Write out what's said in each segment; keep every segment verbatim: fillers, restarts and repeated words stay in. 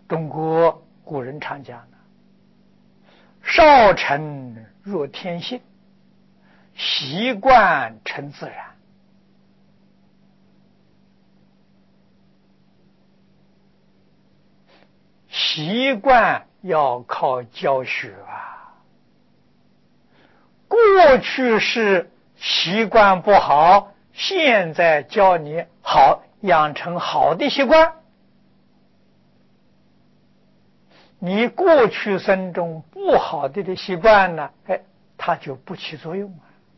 中国古人常讲的，少成若天性，习惯成自然。习惯要靠教学啊。过去是习惯不好，现在教你好，养成好的习惯。你过去生中不好的的习惯呢，哎，它就不起作用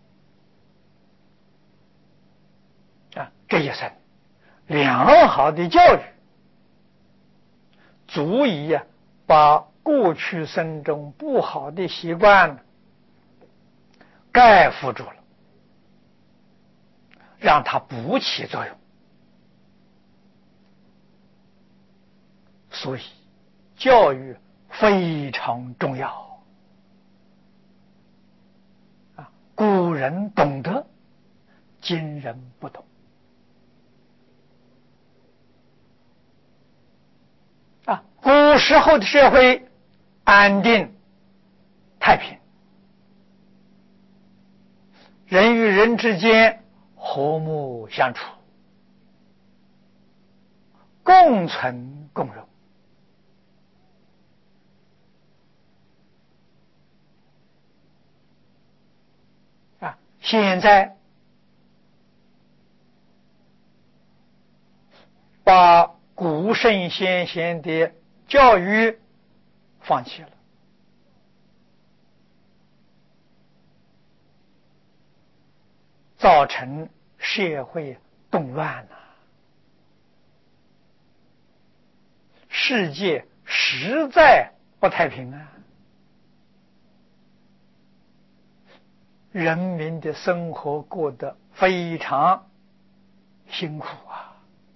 啊。啊，这一生良好的教育，足以啊把过去生中不好的习惯盖覆住了，让它不起作用。所以教育非常重要啊！古人懂得，今人不懂啊。古时候的社会安定太平，人与人之间和睦相处，共存共荣啊。现在把古圣先贤的教育放弃了，造成社会动乱了，世界实在不太平啊，人民的生活过得非常辛苦啊。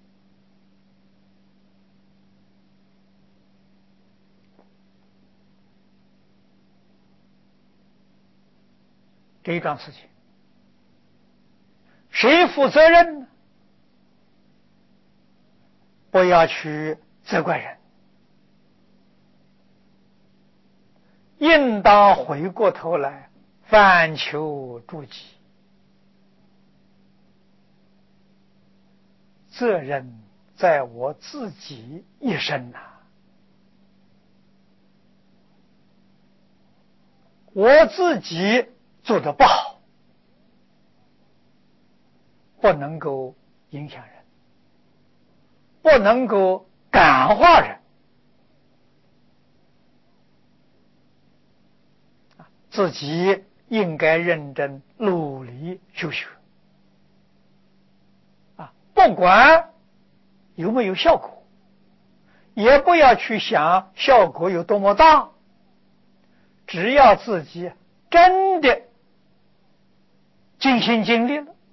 这一桩事情谁负责任呢？不要去责怪人，应当回过头来反求诸己，责任在我自己一身啊。我自己做得不好，不能够影响人，不能够感化人，自己应该认真努力修学啊！不管有没有效果，也不要去想效果有多么大，只要自己真的尽心尽力了，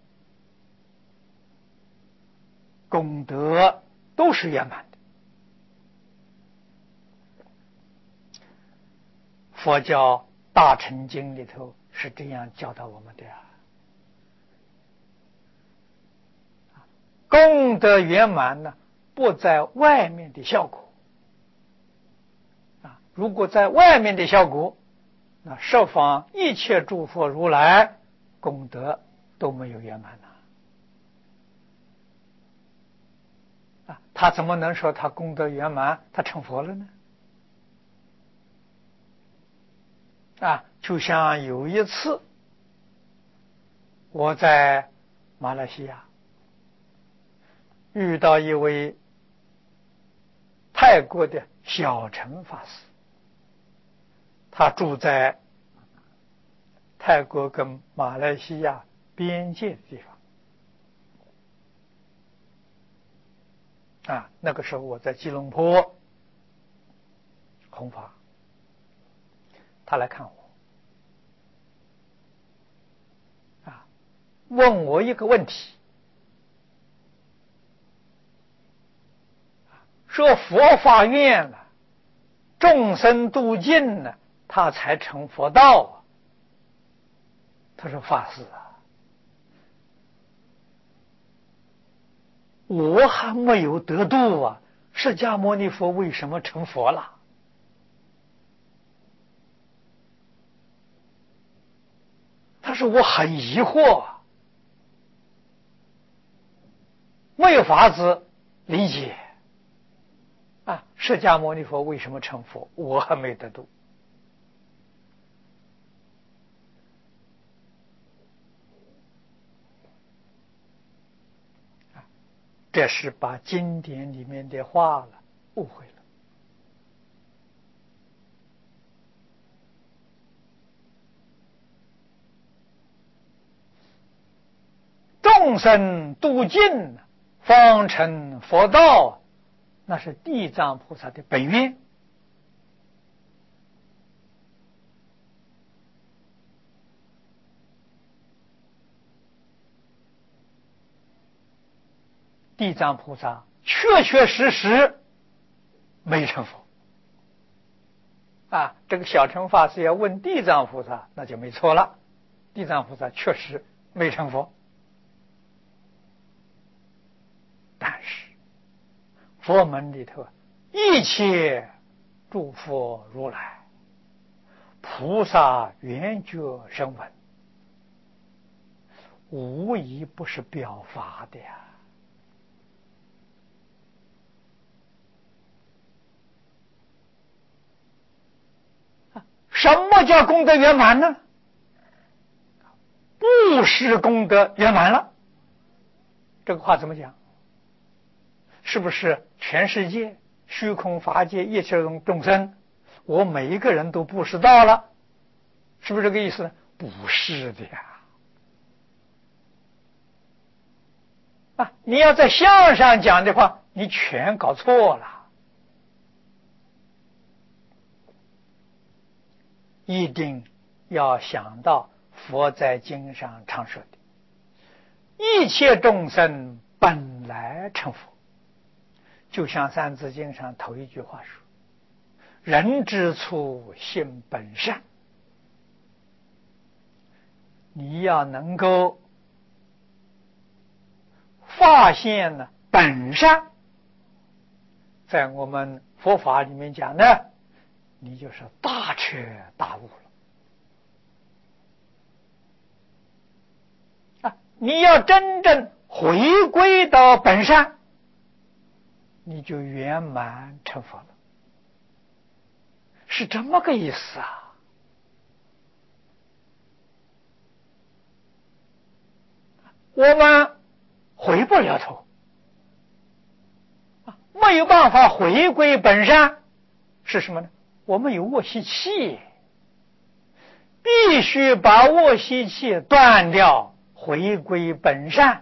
功德都是圆满的。佛教大乘经里头是这样教导我们的啊。功德圆满呢，不在外面的效果啊。如果在外面的效果，那十方一切诸佛如来功德都没有圆满了啊。他怎么能说他功德圆满，他成佛了呢？啊，就像有一次我在马来西亚遇到一位泰国的小乘法师，他住在泰国跟马来西亚边界的地方啊。那个时候我在吉隆坡弘法，他来看我啊，问我一个问题，说佛法愿了，众生度尽了，他才成佛道啊。他说法师啊，我还没有得度啊， 释迦牟尼佛为什么成佛了？他说我很疑惑，没有法子理解啊！释迦牟尼佛为什么成佛？我还没得度。这是把经典里面的话了误会了。众生度尽，方成佛道，那是地藏菩萨的本愿。地藏菩萨确确实实没成佛啊！这个小乘法师要问地藏菩萨，那就没错了。地藏菩萨确实没成佛，但是佛门里头一切诸佛如来、菩萨圆觉声闻，无一不是表法的呀。什么叫功德圆满呢？不是功德圆满了。这个话怎么讲？是不是全世界虚空法界一切众生，我每一个人都布施到了？是不是这个意思呢？不是的呀。啊，你要在相上讲的话，你全搞错了。一定要想到佛在经上常说的，一切众生本来成佛。就像三字经上头一句话说，人之初性本善。你要能够发现呢本善，在我们佛法里面讲呢，你就是大彻大悟了啊！你要真正回归到本善，你就圆满成佛了，是这么个意思啊！我们回不了头，没有办法回归本善，是什么呢？我们有卧息气，必须把卧息气断掉，回归本善，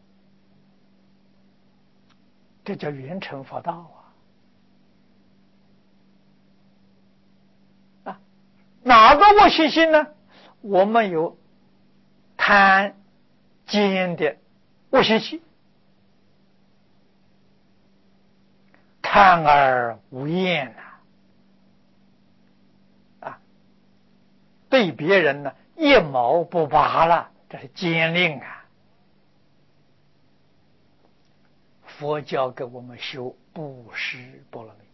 这叫圆成佛道啊！啊，哪个卧息气呢？我们有贪奸的卧息气，贪而无厌呐、啊。对别人呢一毛不拔了，这是奸佞啊！佛教给我们修布施波罗蜜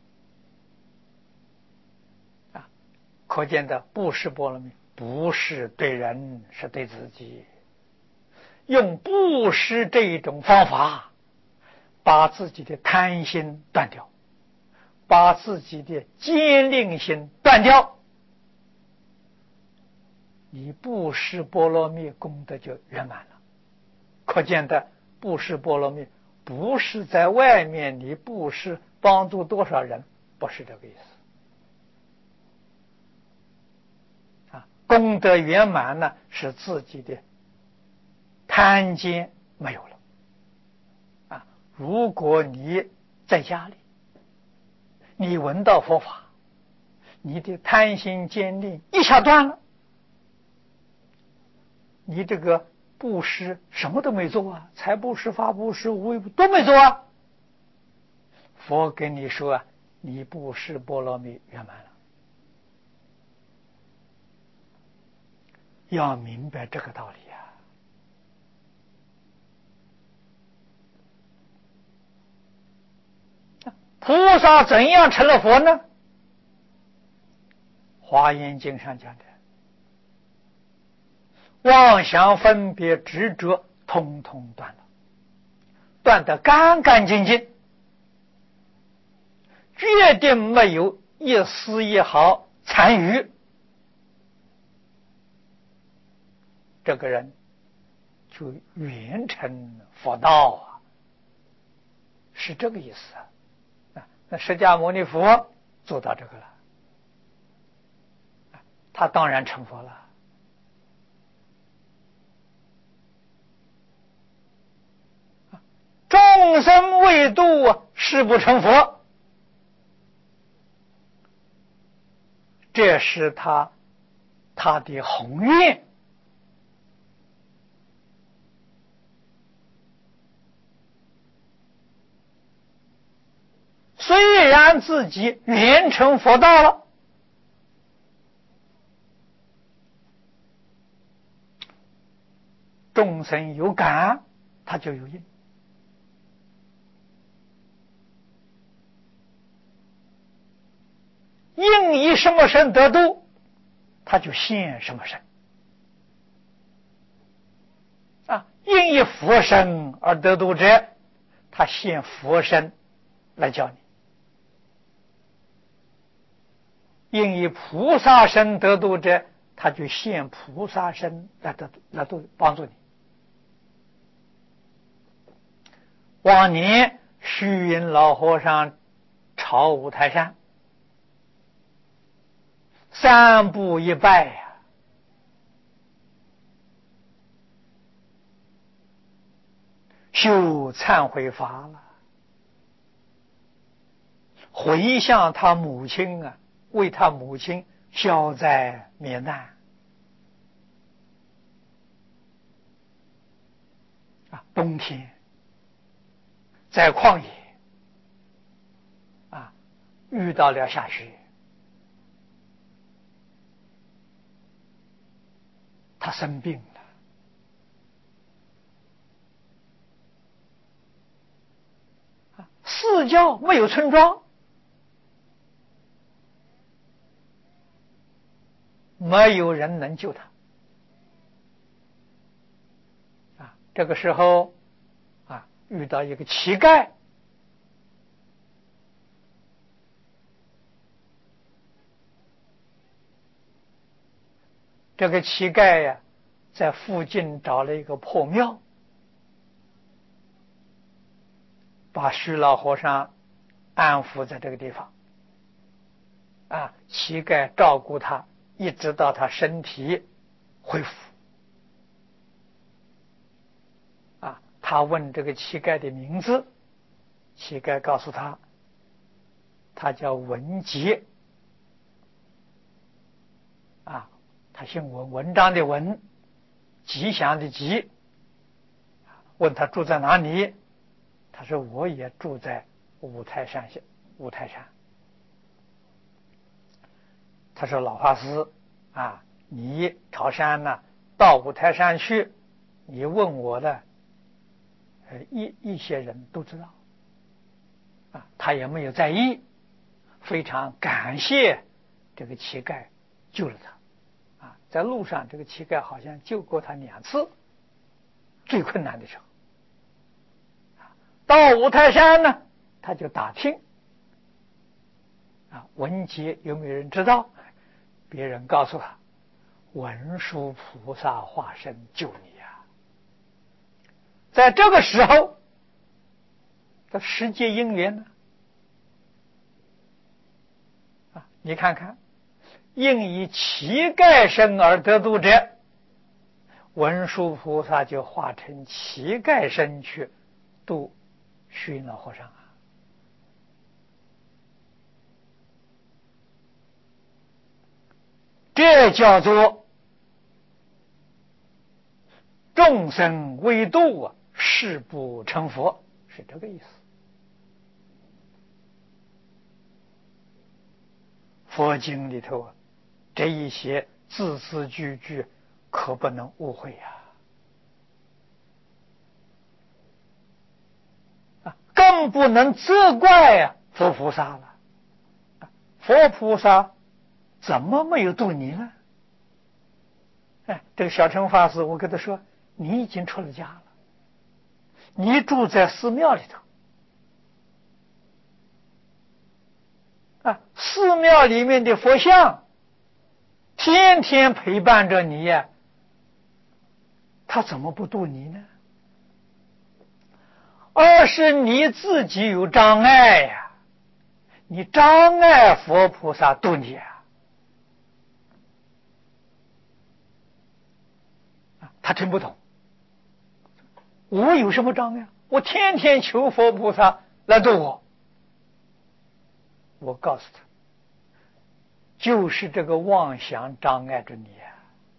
啊，可见的布施波罗蜜不是对人，是对自己。用布施这一种方法，把自己的贪心断掉，把自己的奸佞心断掉，你布施波罗蜜功德就圆满了。可见的布施波罗蜜不是在外面你布施帮助多少人，不是这个意思啊。功德圆满呢，是自己的贪奸没有了啊。如果你在家里，你闻到佛法，你的贪心奸佞一下断了，你这个布施什么都没做啊，财布施、法布施、无为都没做啊。佛跟你说啊，你布施波罗蜜圆满了。要明白这个道理啊！ 菩萨怎样成了佛呢？华严经上讲的，妄想分别执着通通断了，断得干干净净，决定没有一丝一毫残余。这个人就圆成佛道啊，是这个意思啊。那释迦牟尼佛做到这个了，他当然成佛了。众生未度，誓不成佛，这是他他的宏愿。虽然自己圆成佛道了，众生有感，他就有应。应以什么身得度，他就现什么身啊！应以佛身而得度者，他现佛身来教你；应以菩萨身得度者，他就现菩萨身来得度，来度帮助你。往年虚云老和尚朝五台山，三步一拜呀、啊，修忏悔法了，回向他母亲啊，为他母亲消灾免难啊。冬天在旷野啊，遇到了下雪，他生病了，四郊没有村庄，没有人能救他啊。这个时候啊，遇到一个乞丐，这个乞丐呀、啊，在附近找了一个破庙，把虚老和尚安抚在这个地方啊，乞丐照顾他，一直到他身体恢复啊。他问这个乞丐的名字，乞丐告诉他，他叫文杰啊，他姓文，文章的文，吉祥的吉。问他住在哪里，他说我也住在五台山下，五台山。他说老法师啊，你朝山呢、啊，到五台山去，你问我的，呃，一一些人都知道啊，他也没有在意，非常感谢这个乞丐救了他啊。在路上，这个乞丐好像救过他两次，最困难的时候。到五台山呢，他就打听啊，文杰有没有人知道？别人告诉他，文殊菩萨化身救你呀、啊！在这个时候，这世界因缘呢？啊，你看看，应以乞丐身而得度者，文殊菩萨就化成乞丐身去度虚云老和尚啊。这叫做众生未度啊，誓不成佛，是这个意思。佛经里头啊，这一些字字句句可不能误会呀、啊！啊，更不能责怪啊佛菩萨了。佛菩萨怎么没有度你呢？哎，这个小乘法师，我跟他说，你已经出了家了，你住在寺庙里头啊，寺庙里面的佛像天天陪伴着你呀，他怎么不度你呢？而是你自己有障碍呀，你障碍佛菩萨度你啊。他听不懂，我有什么障碍？我天天求佛菩萨来度我。我告诉他，就是这个妄想障碍着你啊！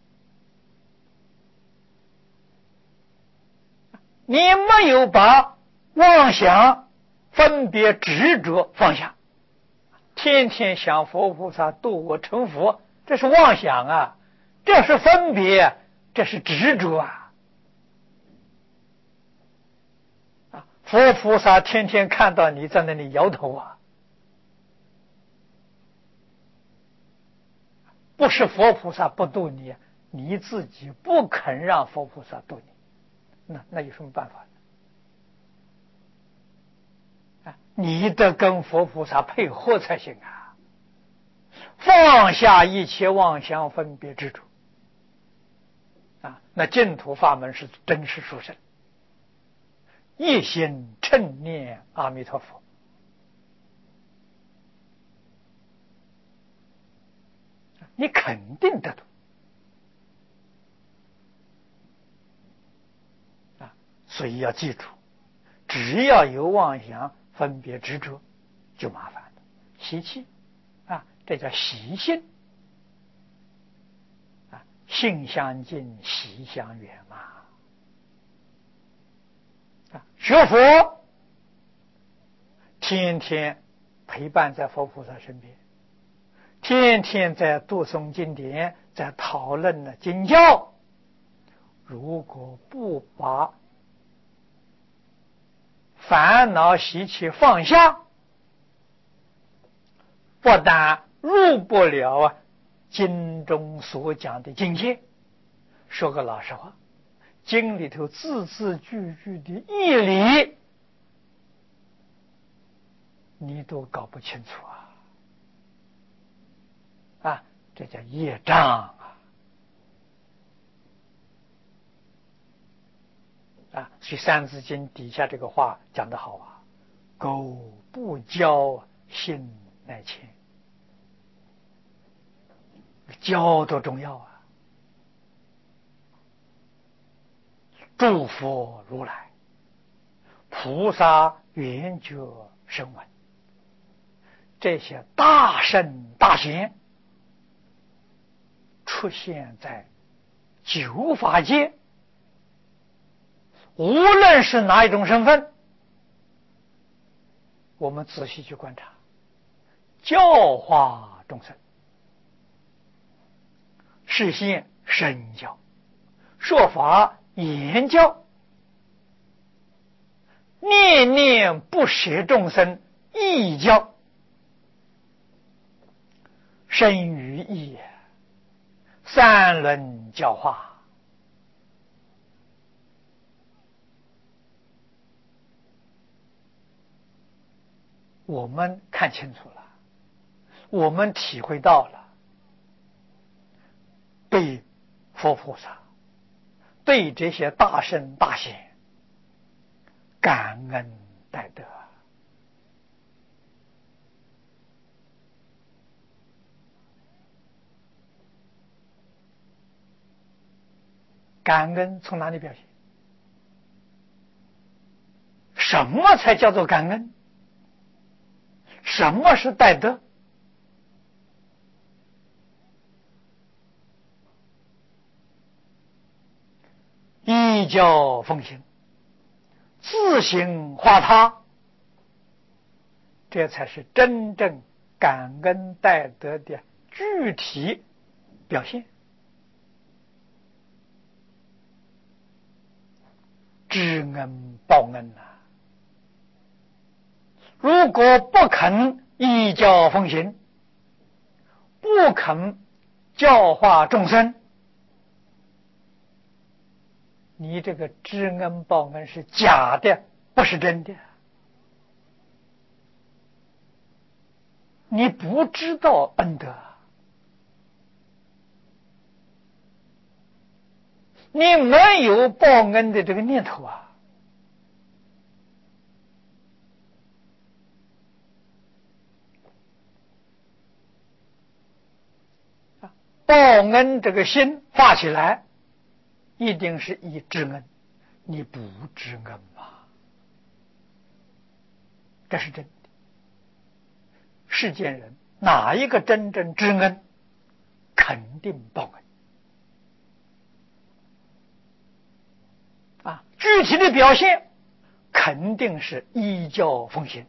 你没有把妄想、分别、执着放下，天天想佛菩萨度我成佛，这是妄想啊，这是分别，这是执着啊！佛菩萨天天看到你在那里摇头啊，不是佛菩萨不度你，你自己不肯让佛菩萨度你，那那有什么办法呢？你得跟佛菩萨配合才行啊！放下一切妄想分别执着啊！那净土法门是真实殊胜，一心称念阿弥陀佛，你肯定得度啊！所以要记住，只要有妄想分别执着，就麻烦了，习气啊，这叫习性啊，性相近，习相远嘛。啊，学佛天天陪伴在佛菩萨身边，天天在读诵经典，在讨论的经教，如果不把烦恼习气放下，不但入不了啊经中所讲的境界，说个老实话，经里头字字句句的义理你都搞不清楚啊！啊，这叫业障啊！啊，所以《三字经》底下这个话讲得好啊：“苟不教，性乃迁。”教多重要啊！诸佛如来、菩萨、圆觉、声闻，这些大圣大贤出现在九法界，无论是哪一种身份，我们仔细去观察，教化众生，实现身教，说法言教，念念不舍众生义教，生于义，三轮教化。我们看清楚了，我们体会到了，对佛菩萨，对这些大圣大贤感恩戴德。感恩从哪里表现？什么才叫做感恩？什么是戴德？依教奉行，自行化他，这才是真正感恩戴德的具体表现。知恩报恩啊！ 如果不肯依教奉行，不肯教化众生，你这个知恩报恩是假的，不是真的。你不知道恩德，你没有报恩的这个念头啊！报恩这个心发起来，一定是以知恩，你不知恩嘛？这是真的。世间人哪一个真正知恩，肯定报恩啊！具体的表现肯定是依教奉行，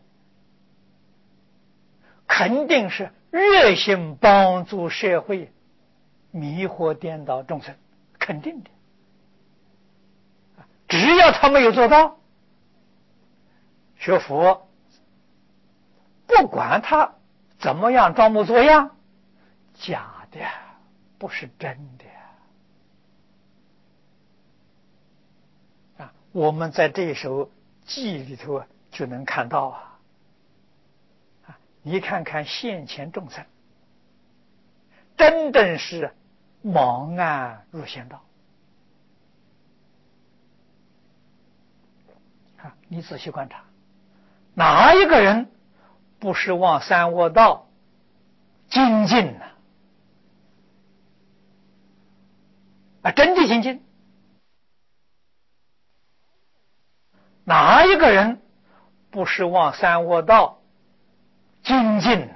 肯定是热心帮助社会，迷惑颠倒众生，肯定的。只要他没有做到，学佛不管他怎么样装模作样，假的，不是真的啊！我们在这一首记里头就能看到啊，啊，你看看现前众生，真正是盲暗入仙道啊！你仔细观察，哪一个人不是往三恶道精进呢？啊，真的精进。哪一个人不是往三恶道精进呢？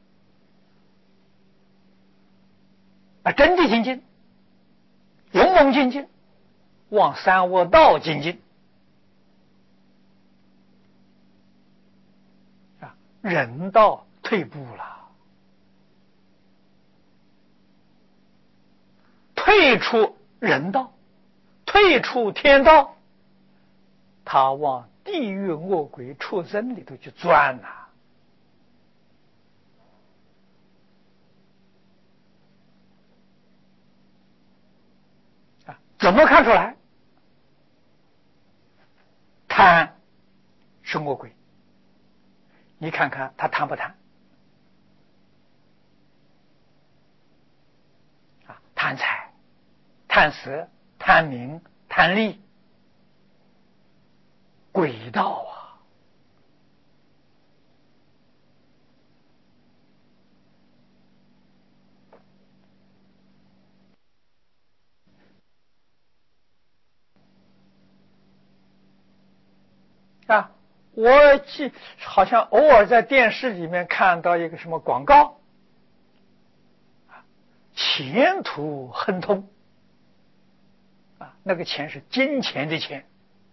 啊，真的精进，勇猛精进，往三恶道精进啊，人道退步了，退出人道，退出天道，他往地狱恶鬼畜生里头去钻呐、啊！啊，怎么看出来？贪是恶鬼，你看看他贪不贪？啊，贪财、贪色、贪名、贪利，鬼道啊！啊，我记好像偶尔在电视里面看到一个什么广告，前途亨通啊，那个钱是金钱的钱。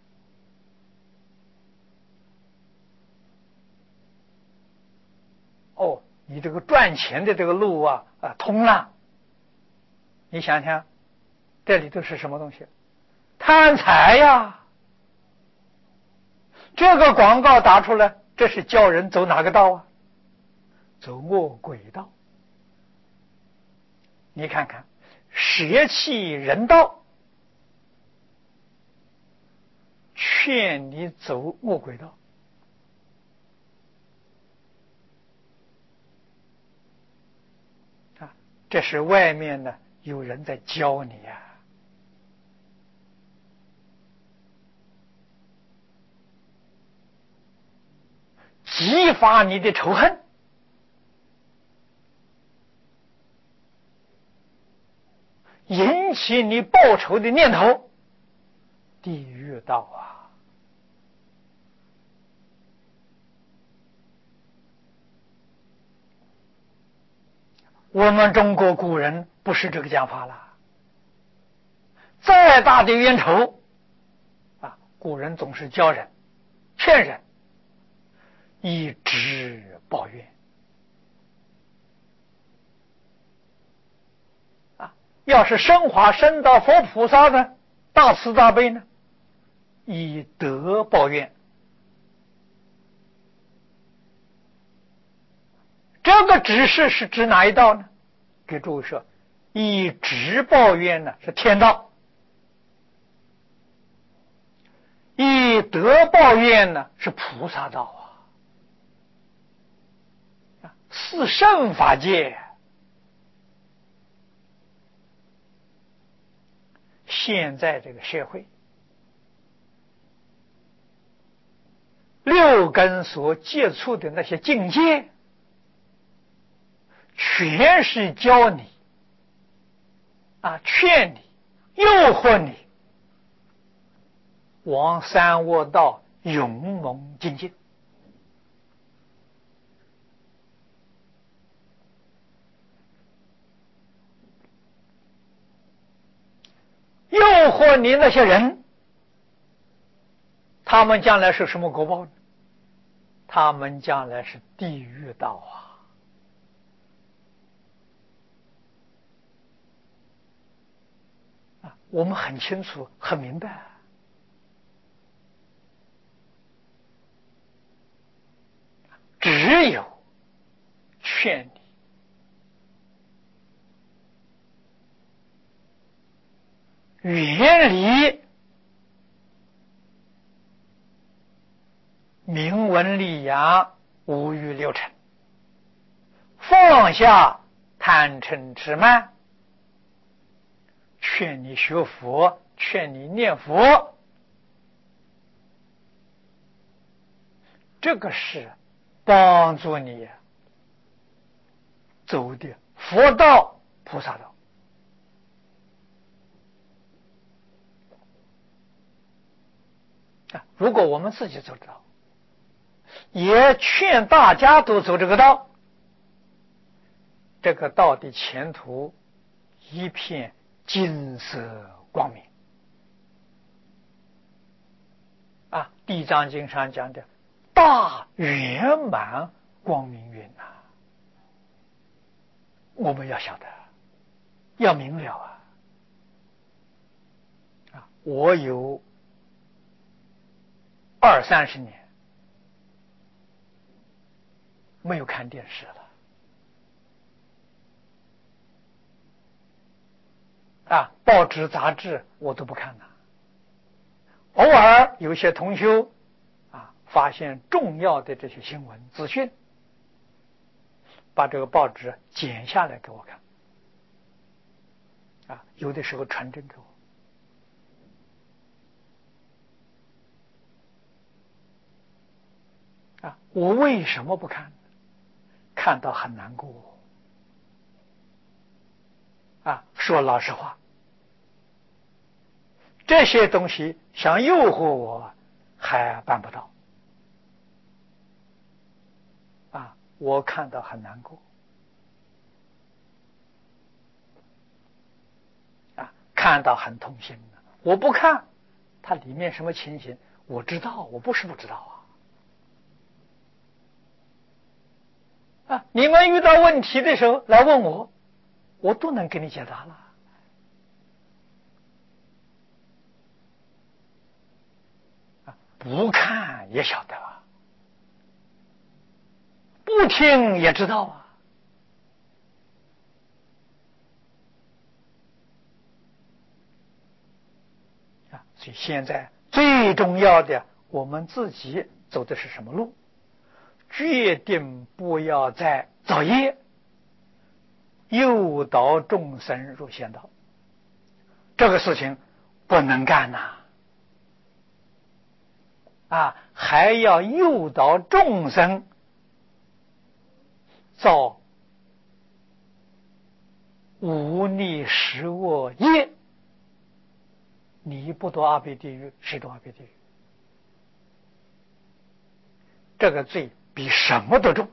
哦，你这个赚钱的这个路啊啊通了。你想想，这里头是什么东西？贪财呀！这个广告打出来，这是叫人走哪个道啊？走恶鬼道。你看看，舍弃人道，劝你走恶鬼道。啊，这是外面呢有人在教你呀、啊。激发你的仇恨，引起你报仇的念头，地狱道啊！我们中国古人不是这个讲法了。再大的冤仇啊，古人总是教人、劝人一直抱怨啊。要是升华升到佛菩萨呢，大慈大悲呢，以德报怨个指示是指哪一道呢？给诸位说，以直报怨呢是天道，以德报怨呢是菩萨道啊，是圣法界。现在这个社会，六根所接触的那些境界，全是教你啊，劝你，诱惑你往三恶道勇猛精进。诱惑你那些人，他们将来是什么果报呢？他们将来是地狱道啊！啊，我们很清楚、很明白。只有劝你远离名闻利养、五欲六尘，放下贪嗔痴慢，劝你学佛，劝你念佛，这个是帮助你走的佛道、菩萨道。啊，如果我们自己走这道，也劝大家都走这个道，这个道的前途一片金色光明啊！地藏经上讲的大圆满光明云呐、啊，我们要晓得，要明了啊！啊，我有二三十年没有看电视了啊，报纸杂志我都不看了。偶尔有些同修啊，发现重要的这些新闻资讯，把这个报纸剪下来给我看啊，有的时候传真给我啊。我为什么不看？看到很难过啊。说老实话，这些东西想诱惑我还办不到啊，我看到很难过啊，看到很痛心。我不看它里面什么情形，我知道，我不是不知道啊啊！你们遇到问题的时候来问我，我都能给你解答了啊！不看也晓得啊，不听也知道啊啊！所以现在最重要的，我们自己走的是什么路？决定不要再造业，诱导众生入仙道，这个事情不能干呐！啊，还要诱导众生造无逆十恶业，你不堕阿鼻地狱，谁堕阿鼻地狱？这个罪比什么都重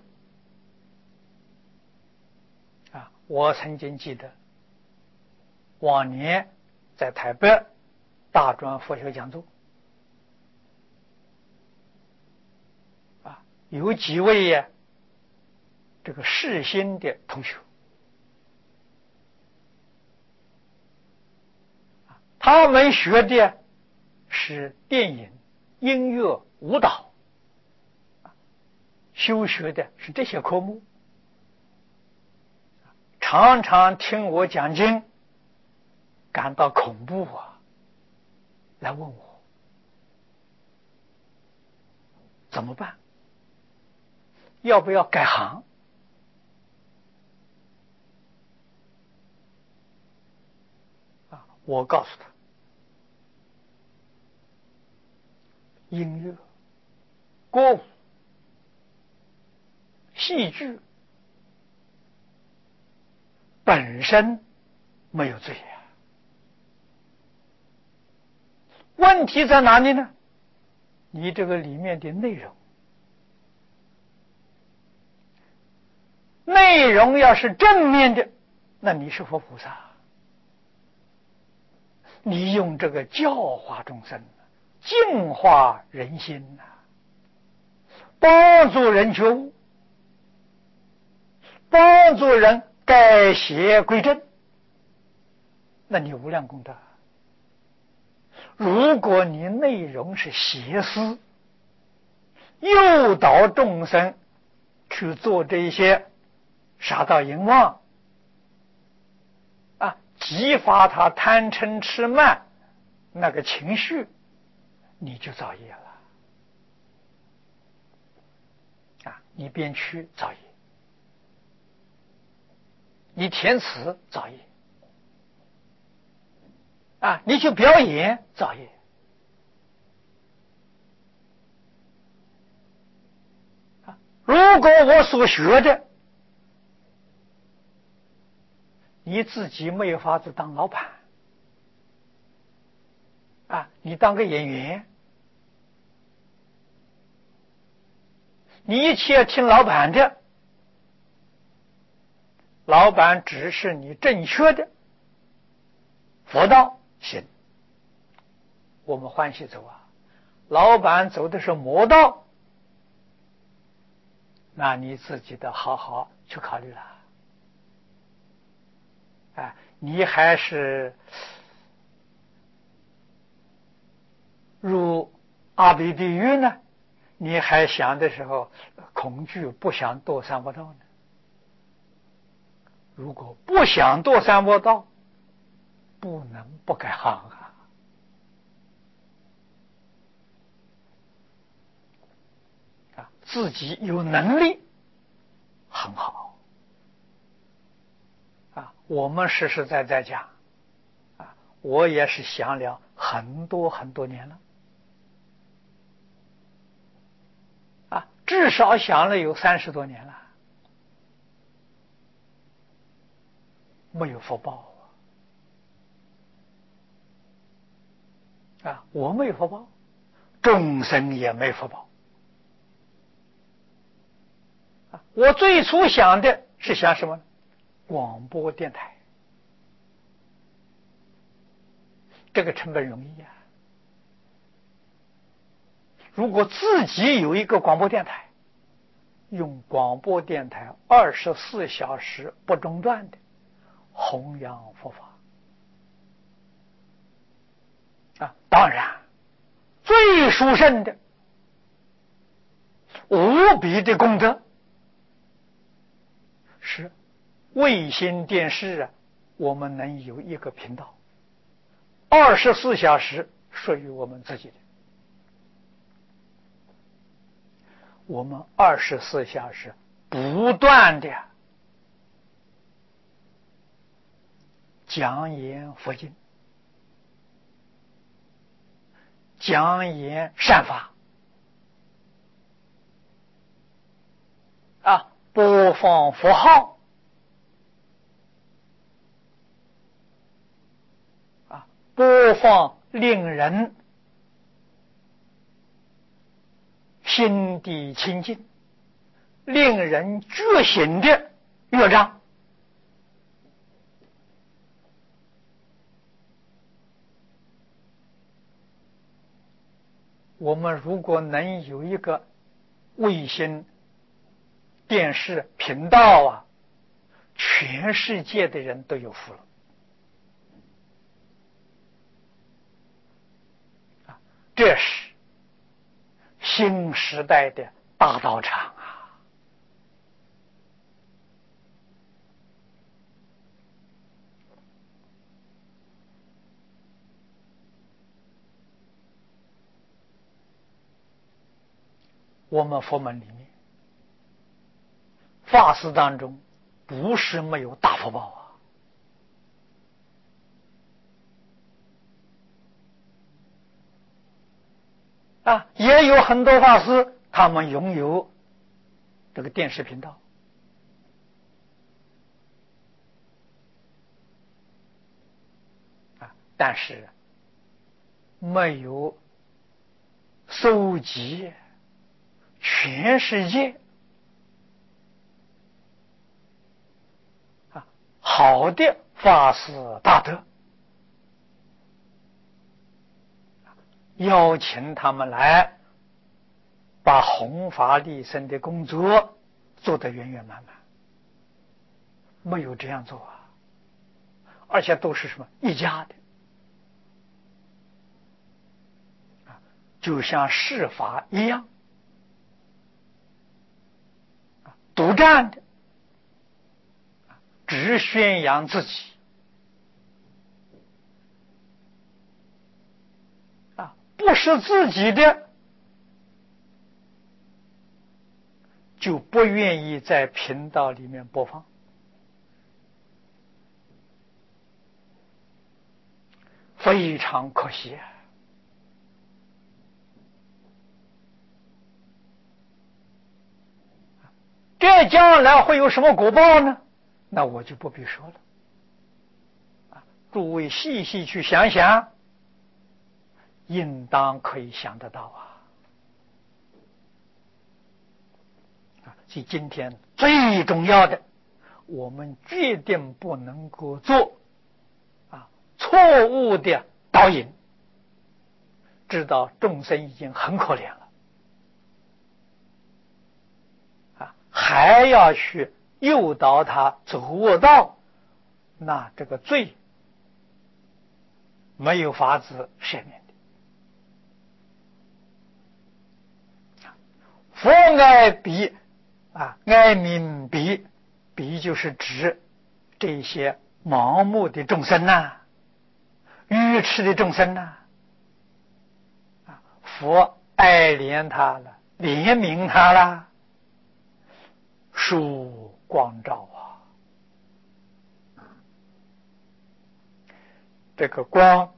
啊！我曾经记得往年在台北大专佛学讲座啊，有几位呀，这个世新的同学，他们学的是电影、音乐、舞蹈，修学的是这些科目常常听我讲经，感到恐怖啊，来问我怎么办，要不要改行？啊，我告诉他，音乐、歌舞、戏剧本身没有罪啊，问题在哪里呢？你这个里面的内容，内容要是正面的，那你是佛菩萨，你用这个教化众生，净化人心呐，帮助人觉悟，帮助人改邪归正，那你无量功德。如果你内容是邪思，诱导众生去做这一些杀盗淫妄啊，激发他贪嗔痴慢那个情绪，你就造业了啊！你编曲造业，你填词造业啊，你去表演造业啊。如果我所学的你自己没有法子当老板啊，你当个演员，你一切听老板的，老板指示你正确的佛道行，我们欢喜走啊。老板走的是魔道，那你自己的好好去考虑了。哎，你还是入阿鼻地狱呢，你还想的时候恐惧，不想堕三恶道呢？如果不想堕三恶道，不能不改行啊！啊，自己有能力很好啊。我们实实在在讲啊，我也是想了很多很多年了啊，至少想了有三十多年了，没有福报啊！我没有福报，众生也没福报啊！我最初想的是想什么呢？广播电台，这个成本容易呀、啊。如果自己有一个广播电台，用广播电台二十四小时不中断的弘扬佛法啊，当然最殊胜的无比的功德是卫星电视啊，我们能有一个频道二十四小时属于我们自己的，我们二十四小时不断的讲演佛经，讲演善法啊，播放佛号啊，播放令人心地清净、令人觉醒的乐章。我们如果能有一个卫星电视频道啊，全世界的人都有福了啊！这是新时代的大道场啊！ 我们佛门里面法师当中不是没有大福报啊！啊，也有很多法师，他们拥有这个电视频道啊，但是没有搜集全世界啊好的法师大德，邀请他们来把弘法利生的工作做得圆圆满满，没有这样做啊，而且都是什么一家的，就像世法一样，独占的，只宣扬自己啊，不是自己的就不愿意在频道里面播放，非常可惜啊！这将来会有什么果报呢？那我就不必说了啊！诸位细细去想想，应当可以想得到啊！所以今天最重要的，我们决定不能够做啊错误的导引，知道众生已经很可怜了啊，还要去诱导他走恶道，那这个罪没有法子赦免的。佛爱彼啊，哀悯彼，彼就是指这些盲目的众生呐、啊，愚痴的众生呐、啊，啊，佛爱怜他了，怜悯他了，树光照啊，这个光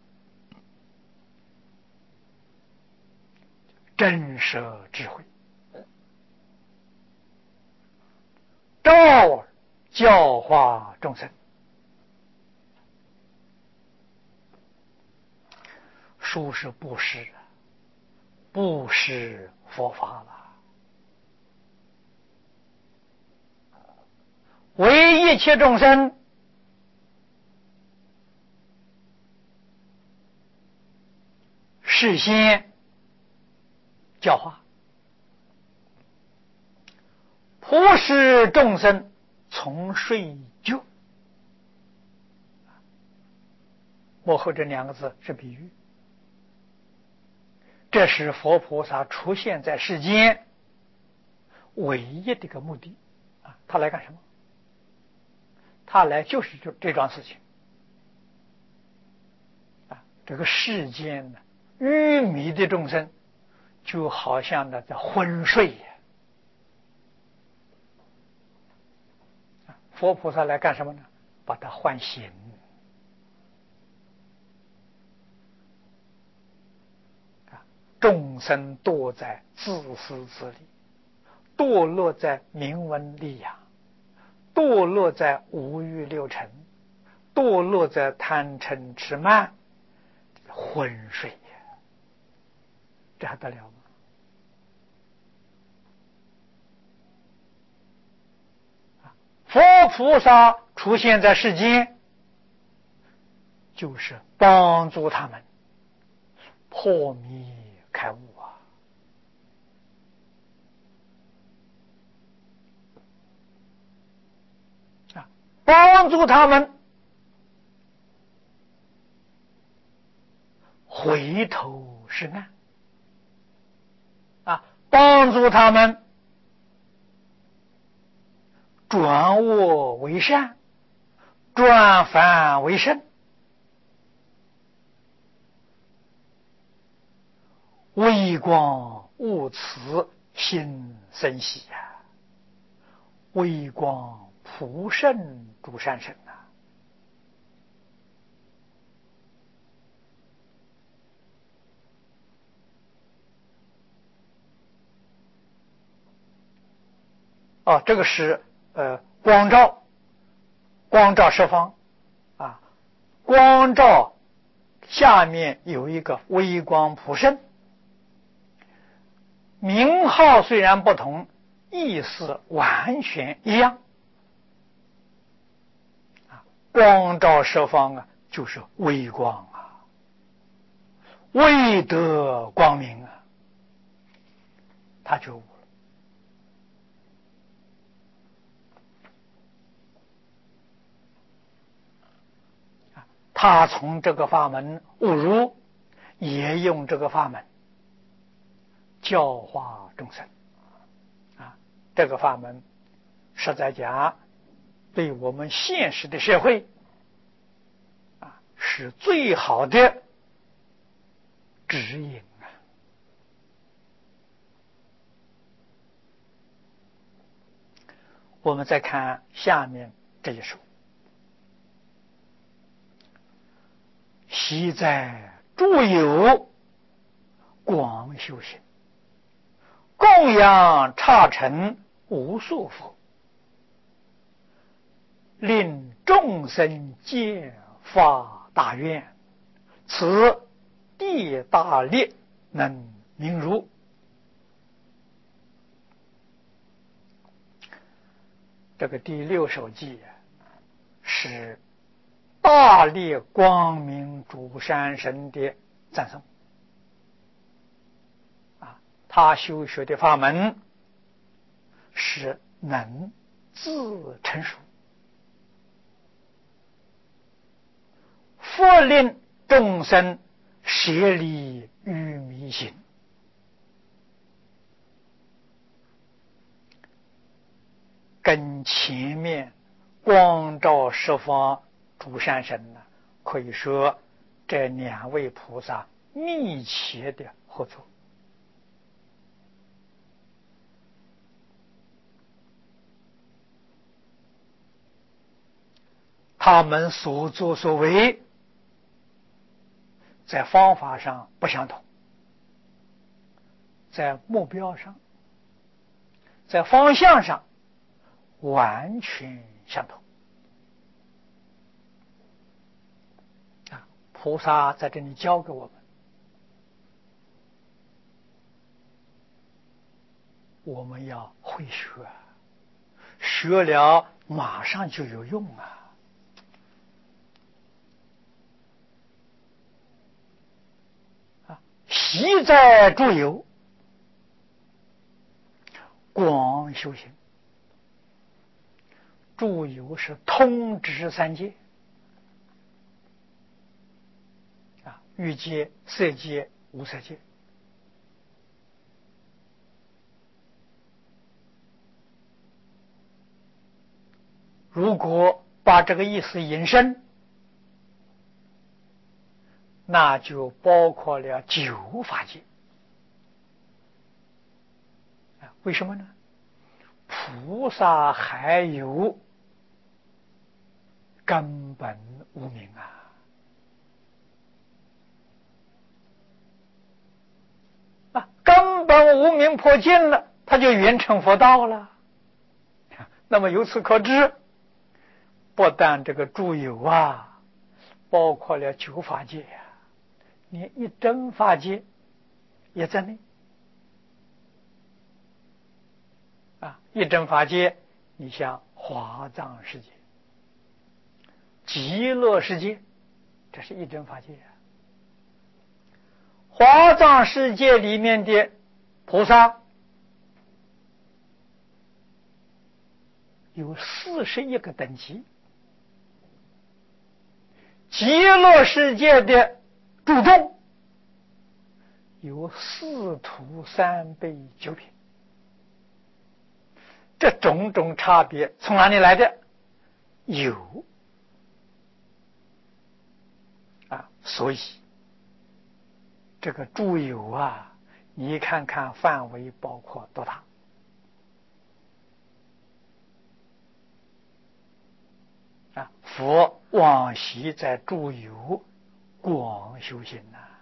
震慑智慧，照而教化众生，殊是布施，布施佛法了。为一切众生事先教化，普施众生从睡救。幕后这两个字是比喻，这是佛菩萨出现在世间唯一的一个目的啊！他来干什么？他来就是就这桩事情啊！这个世间呢，愚迷的众生就好像呢在昏睡一样，佛菩萨来干什么呢？把他唤醒。众生堕在自私自利，堕落在名闻利养，堕落在五欲六尘，堕落在贪嗔痴慢，昏睡，这还得了吗？佛菩萨出现在世间，就是帮助他们破迷开悟啊！啊，帮助他们回头是岸啊，帮助他们转恶为善，转凡为圣，微光悟慈， 心生喜呀、啊！微光普胜诸善神呐、啊！哦，这个是呃光照，光照十方啊，光照下面有一个微光普胜，名号虽然不同，意思完全一样。光照十方啊，就是微光啊，微得光明啊，他觉悟了。他从这个法门悟入，也用这个法门教化众生啊。这个法门实在讲，对我们现实的社会啊，是最好的指引啊。我们再看下面这一首：昔在诸有广修行，供养刹尘无数佛，令众生皆发大愿，此地大力能明如。这个第六首偈是大力光明诸善神的赞颂啊，他修学的法门是能自成熟，佛令众生舍离愚迷心，跟前面光照十方诸善神呢，可以说这两位菩萨密切的合作。他们所作所为在方法上不相同，在目标上，在方向上完全相同啊！菩萨在这里教给我们，我们要会学，学了马上就有用啊！啊，习在诸有广修行。诸有是通知三界啊，欲界、色界、无色界。如果把这个意思引申，那就包括了九法界啊。为什么呢？菩萨还有根本无明啊，啊，根本无明破尽了，他就圆成佛道了。那么由此可知，不但这个诸有啊，包括了九法界呀、啊，连一真法界也在内啊。一真法界，你像华藏世界、极乐世界，这是一真法界啊。华藏世界里面的菩萨有四十一个等级，极乐世界的诸众有四土三辈九品，这种种差别从哪里来的？有啊，所以这个诸有啊， 你看看范围包括多大？啊，佛往昔在诸有广修行呐、啊。